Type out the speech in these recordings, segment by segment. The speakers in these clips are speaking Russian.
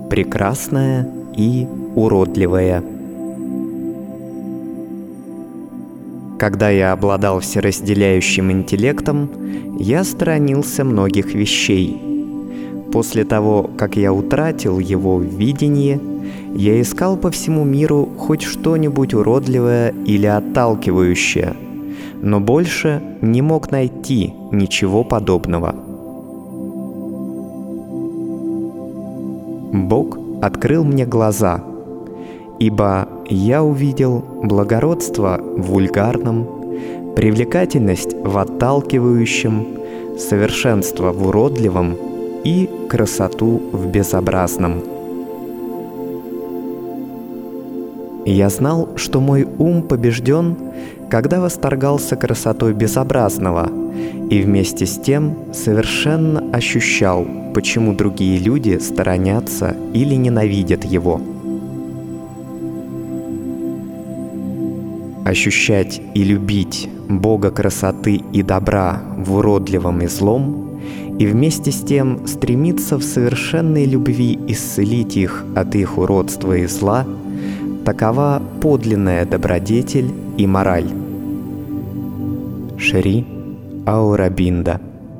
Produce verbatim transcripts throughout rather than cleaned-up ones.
прекрасное и уродливое. Когда я обладал всеразделяющим интеллектом, я сторонился многих вещей. После того, как я утратил его в видении, я искал по всему миру хоть что-нибудь уродливое или отталкивающее, но больше не мог найти ничего подобного. Бог открыл мне глаза, ибо я увидел благородство в вульгарном, привлекательность в отталкивающем, совершенство в уродливом и красоту в безобразном. Я знал, что мой ум побежден, когда восторгался красотой безобразного, и вместе с тем совершенно ощущал, почему другие люди сторонятся или ненавидят его. Ощущать и любить Бога красоты и добра в уродливом и злом, и вместе с тем стремиться в совершенной любви исцелить их от их уродства и зла — такова подлинная добродетель и мораль. Шри Аурабинда.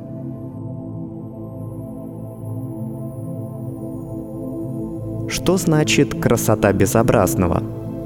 Что значит красота безобразного?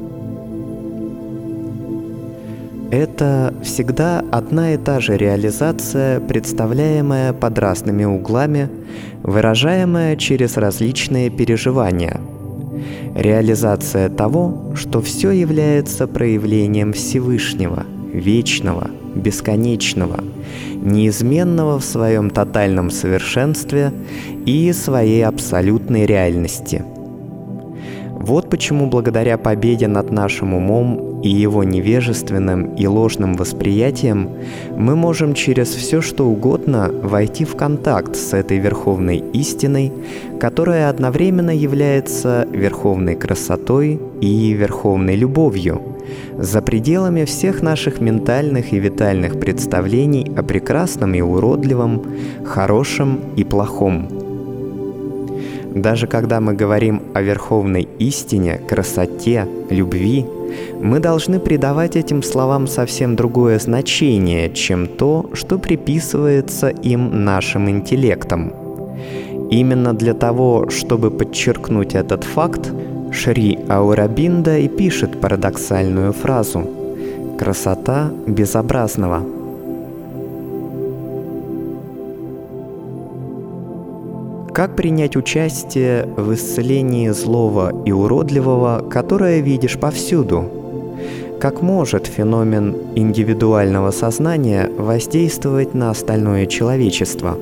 Это всегда одна и та же реализация, представляемая под разными углами, выражаемая через различные переживания. Реализация того, что все является проявлением Всевышнего, вечного, бесконечного, неизменного в своем тотальном совершенстве и своей абсолютной реальности. Вот почему благодаря победе над нашим умом и его невежественным и ложным восприятием мы можем через все что угодно войти в контакт с этой верховной истиной, которая одновременно является верховной красотой и верховной любовью, за пределами всех наших ментальных и витальных представлений о прекрасном и уродливом, хорошем и плохом. Даже когда мы говорим о верховной истине, красоте, любви, мы должны придавать этим словам совсем другое значение, чем то, что приписывается им нашим интеллектом. Именно для того, чтобы подчеркнуть этот факт, Шри Аурабинда и пишет парадоксальную фразу «Красота безобразного». Как принять участие в исцелении злого и уродливого, которое видишь повсюду? Как может феномен индивидуального сознания воздействовать на остальное человечество?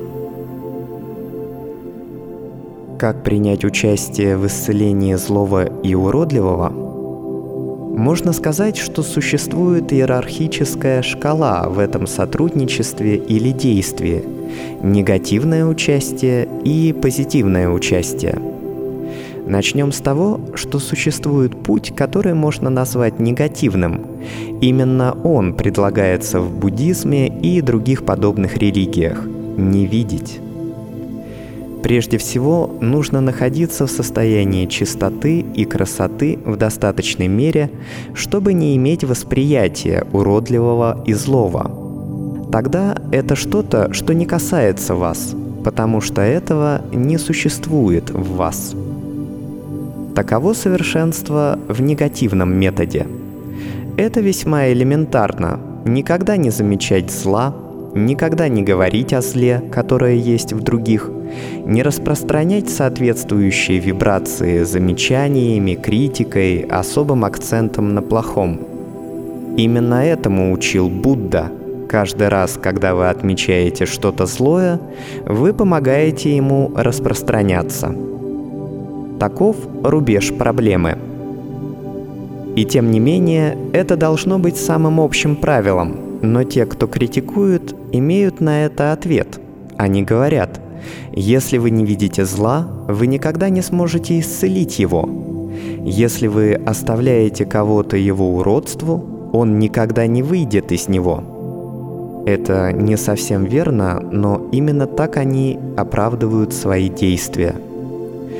Как принять участие в исцелении злого и уродливого? Можно сказать, что существует иерархическая шкала в этом сотрудничестве или действии, негативное участие и позитивное участие. Начнем с того, что существует путь, который можно назвать негативным. Именно он предлагается в буддизме и других подобных религиях – не видеть. Прежде всего, нужно находиться в состоянии чистоты и красоты в достаточной мере, чтобы не иметь восприятия уродливого и злого. Тогда это что-то, что не касается вас, потому что этого не существует в вас. Таково совершенство в негативном методе. Это весьма элементарно – никогда не замечать зла, никогда не говорить о зле, которое есть в других, не распространять соответствующие вибрации замечаниями, критикой, особым акцентом на плохом. Именно этому учил Будда. Каждый раз, когда вы отмечаете что-то злое, вы помогаете ему распространяться. Таков рубеж проблемы. И тем не менее, это должно быть самым общим правилом, но те, кто критикует, имеют на это ответ. Они говорят: если вы не видите зла, вы никогда не сможете исцелить его. Если вы оставляете кого-то его уродству, он никогда не выйдет из него. Это не совсем верно, но именно так они оправдывают свои действия.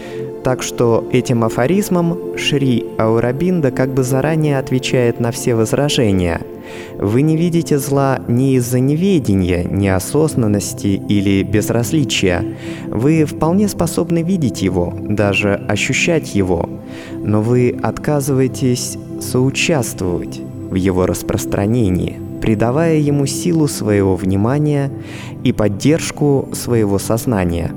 Так что этим афоризмом Шри Аурабинда как бы заранее отвечает на все возражения. Вы не видите зла не из-за неведения, неосознанности или безразличия. Вы вполне способны видеть его, даже ощущать его, но вы отказываетесь соучаствовать в его распространении, придавая ему силу своего внимания и поддержку своего сознания.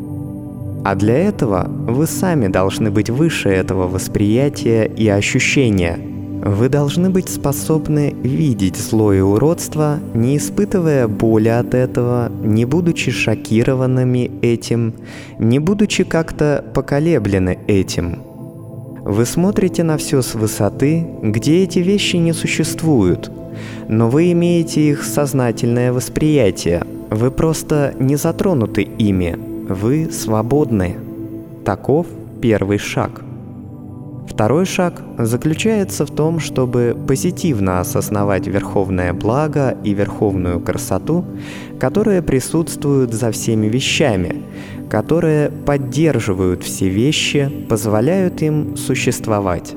А для этого вы сами должны быть выше этого восприятия и ощущения. Вы должны быть способны видеть зло и уродство, не испытывая боли от этого, не будучи шокированными этим, не будучи как-то поколеблены этим. Вы смотрите на все с высоты, где эти вещи не существуют, но вы имеете их сознательное восприятие. Вы просто не затронуты ими. Вы свободны. Таков первый шаг. Второй шаг заключается в том, чтобы позитивно осознавать верховное благо и верховную красоту, которые присутствуют за всеми вещами, которые поддерживают все вещи, позволяют им существовать.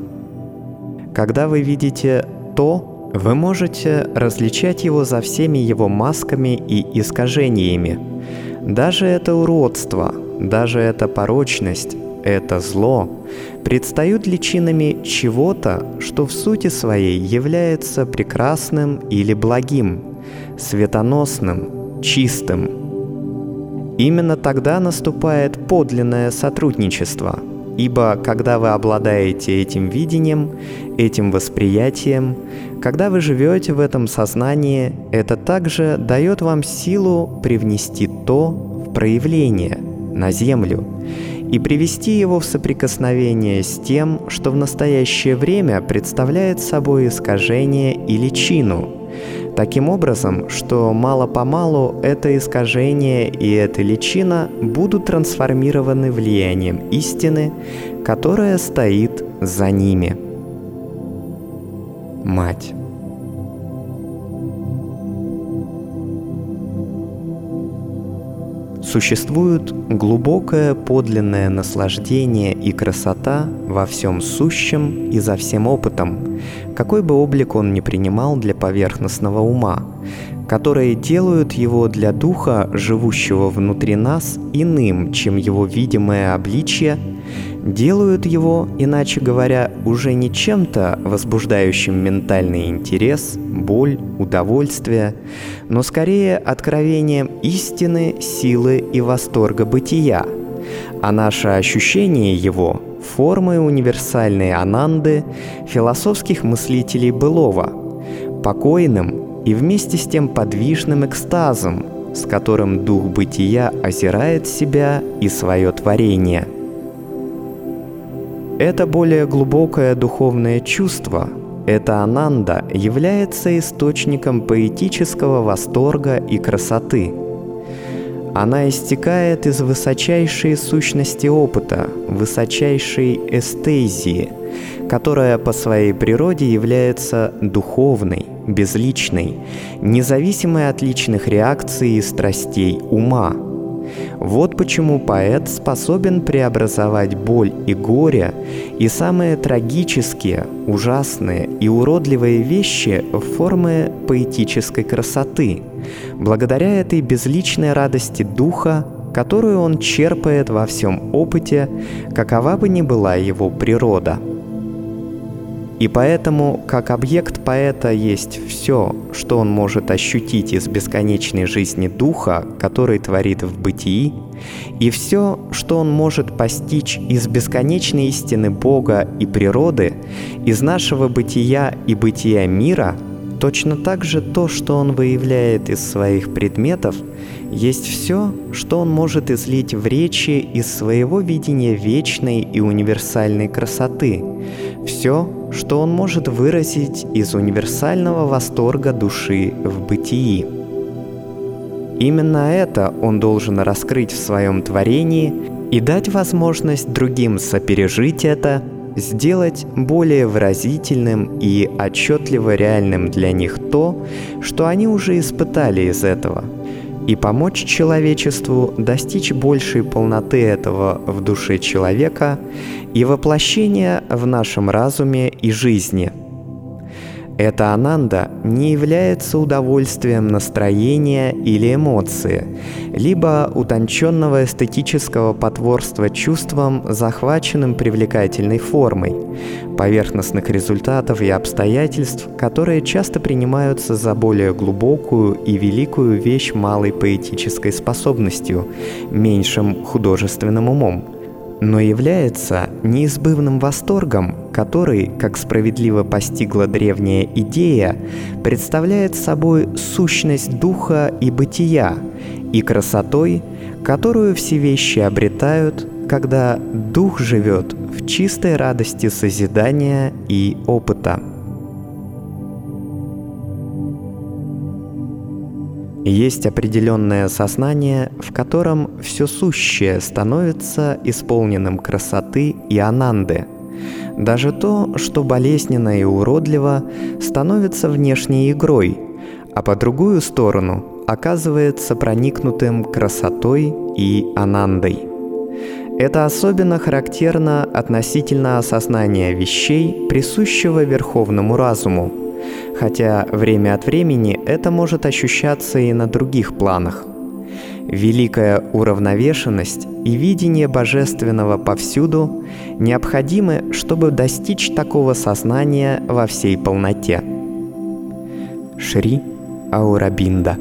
Когда вы видите то, вы можете различать его за всеми его масками и искажениями. Даже это уродство, даже эта порочность, это зло предстают личинами чего-то, что в сути своей является прекрасным или благим, светоносным, чистым. Именно тогда наступает подлинное сотрудничество, ибо когда вы обладаете этим видением, этим восприятием, когда вы живете в этом сознании, это также дает вам силу привнести то в проявление, на Землю, и привести его в соприкосновение с тем, что в настоящее время представляет собой искажение и личину, таким образом, что мало-помалу это искажение и эта личина будут трансформированы влиянием истины, которая стоит за ними. Мать. Существует глубокое подлинное наслаждение и красота во всем сущем и за всем опытом, какой бы облик он ни принимал для поверхностного ума, которые делают его для духа, живущего внутри нас, иным, чем его видимое обличье, делают его, иначе говоря, уже не чем-то возбуждающим ментальный интерес, боль, удовольствие, но скорее откровением истины, силы и восторга бытия, а наше ощущение его – формой универсальной ананды философских мыслителей былого, покойным и вместе с тем подвижным экстазом, с которым дух бытия озирает себя и свое творение. Это более глубокое духовное чувство, эта ананда является источником поэтического восторга и красоты. Она истекает из высочайшей сущности опыта, высочайшей эстезии, которая по своей природе является духовной, безличной, независимой от личных реакций и страстей ума. Вот почему поэт способен преобразовать боль и горе и самые трагические, ужасные и уродливые вещи в формы поэтической красоты, благодаря этой безличной радости духа, которую он черпает во всем опыте, какова бы ни была его природа. И поэтому, как объект поэта есть все, что он может ощутить из бесконечной жизни духа, который творит в бытии, и все, что он может постичь из бесконечной истины Бога и природы, из нашего бытия и бытия мира, точно так же то, что он выявляет из своих предметов, есть все, что он может излить в речи из своего видения вечной и универсальной красоты, все, что он может выразить из универсального восторга души в бытии. Именно это он должен раскрыть в своем творении и дать возможность другим сопережить это, сделать более выразительным и отчетливо реальным для них то, что они уже испытали из этого. и помочь человечеству достичь большей полноты этого в душе человека и воплощения в нашем разуме и жизни. Эта ананда не является удовольствием настроения или эмоции, либо утонченного эстетического потворства чувствам, захваченным привлекательной формой, поверхностных результатов и обстоятельств, которые часто принимаются за более глубокую и великую вещь малой поэтической способностью, меньшим художественным умом, но является неизбывным восторгом, который, как справедливо постигла древняя идея, представляет собой сущность духа и бытия, и красотой, которую все вещи обретают, когда дух живет в чистой радости созидания и опыта. Есть определенное сознание, в котором все сущее становится исполненным красоты и ананды. Даже то, что болезненно и уродливо, становится внешней игрой, а по другую сторону оказывается проникнутым красотой и анандой. Это особенно характерно относительно осознания вещей, присущего верховному разуму, хотя время от времени это может ощущаться и на других планах. Великая уравновешенность и видение божественного повсюду необходимы, чтобы достичь такого сознания во всей полноте. Шри Аурабинда.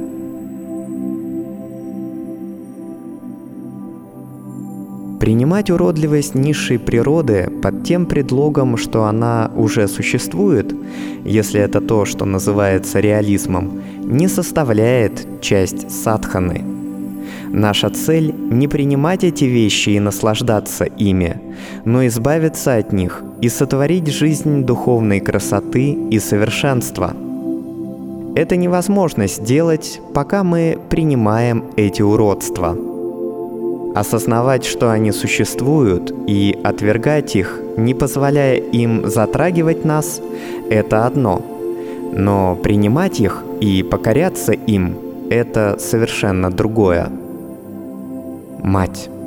Принимать уродливость низшей природы под тем предлогом, что она уже существует, если это то, что называется реализмом, не составляет часть садханы. Наша цель – не принимать эти вещи и наслаждаться ими, но избавиться от них и сотворить жизнь духовной красоты и совершенства. Это невозможно сделать, пока мы принимаем эти уродства. Осознавать, что они существуют, и отвергать их, не позволяя им затрагивать нас – это одно. Но принимать их и покоряться им – это совершенно другое. Мать.